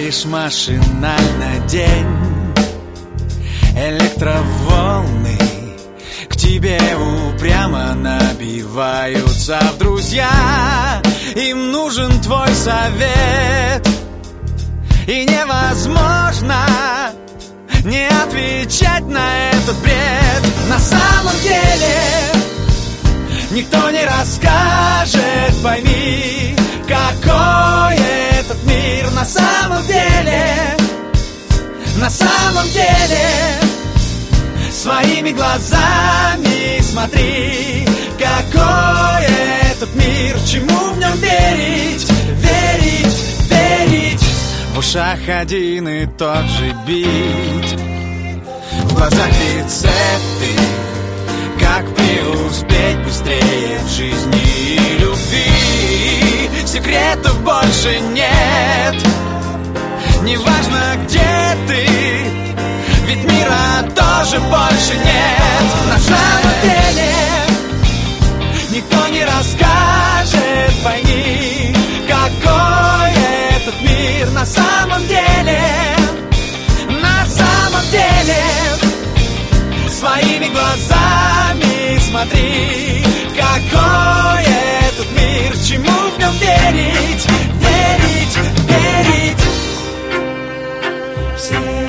лишь машинально день. Электроволны к тебе упрямо набиваются в друзья. Им нужен твой совет, и невозможно не отвечать на этот бред. На самом деле никто не расскажет, пойми, какой этот мир. На самом деле, своими глазами смотри, какой этот мир. Чему в нем верить, верить, верить? В ушах один и тот же бит, в глазах рецепты, как преуспеть быстрее в жизни и любви. Секретов больше нет, неважно где ты, ведь мира тоже больше нет. На самом деле никто не расскажет, пойми, какой этот мир. На самом деле, своими глазами смотри, какой этот мир. Чему в нем верить, верить, верить? Все